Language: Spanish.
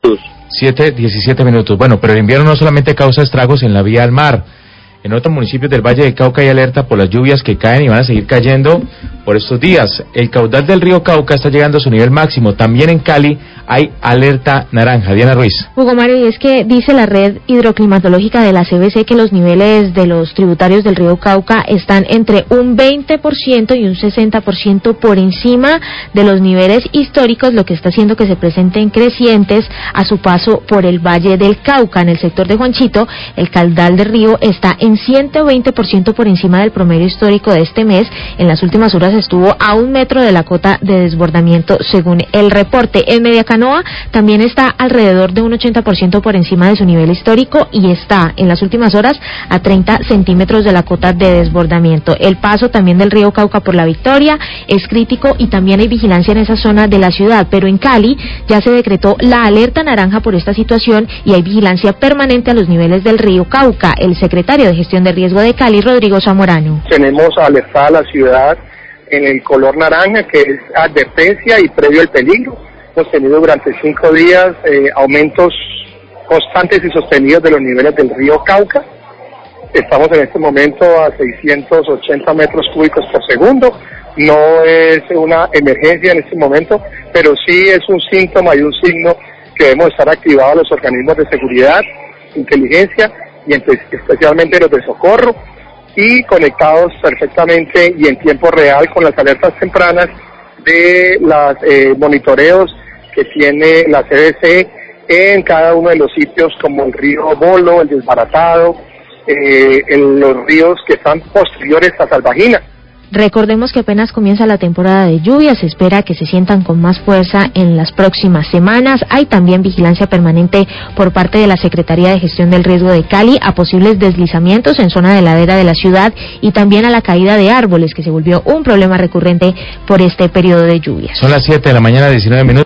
minutos. 7:17. Bueno, pero el invierno no solamente causa estragos en la vía al mar. En otros municipios del Valle del Cauca hay alerta por las lluvias que caen y van a seguir cayendo por estos días. El caudal del río Cauca está llegando a su nivel máximo. También en Cali hay alerta naranja. Diana Ruiz. Hugo Mario, y es que dice la red hidroclimatológica de la CBC que los niveles de los tributarios del río Cauca están entre un 20% y un 60% por encima de los niveles históricos, lo que está haciendo que se presenten crecientes a su paso por el Valle del Cauca. En el sector de Juanchito, el caudal del río está en 120% por encima del promedio histórico de este mes. En las últimas horas estuvo a 1 metro de la cota de desbordamiento, según el reporte. En Mediacanoa también está alrededor de un 80% por encima de su nivel histórico y está en las últimas horas a 30 centímetros de la cota de desbordamiento. El paso también del río Cauca por La Victoria es crítico y también hay vigilancia en esa zona de la ciudad, pero en Cali ya se decretó la alerta naranja por esta situación y hay vigilancia permanente a los niveles del río Cauca. El secretario de Gestión de Riesgo de Cali, Rodrigo Zamorano. Tenemos alertada a la ciudad en el color naranja, que es advertencia y previo al peligro. Hemos tenido durante 5 días aumentos constantes y sostenidos de los niveles del río Cauca. Estamos en este momento a 680 metros cúbicos por segundo. No es una emergencia en este momento, pero sí es un síntoma y un signo que debemos estar activados los organismos de seguridad, inteligencia y especialmente los de socorro, y conectados perfectamente y en tiempo real con las alertas tempranas de los monitoreos que tiene la CBC en cada uno de los sitios, como el río Bolo, el Desbaratado, en los ríos que están posteriores a Salvajina. Recordemos que apenas comienza la temporada de lluvias, se espera que se sientan con más fuerza en las próximas semanas. Hay también vigilancia permanente por parte de la Secretaría de Gestión del Riesgo de Cali a posibles deslizamientos en zona de ladera de la ciudad y también a la caída de árboles, que se volvió un problema recurrente por este periodo de lluvias. Son las 7:19.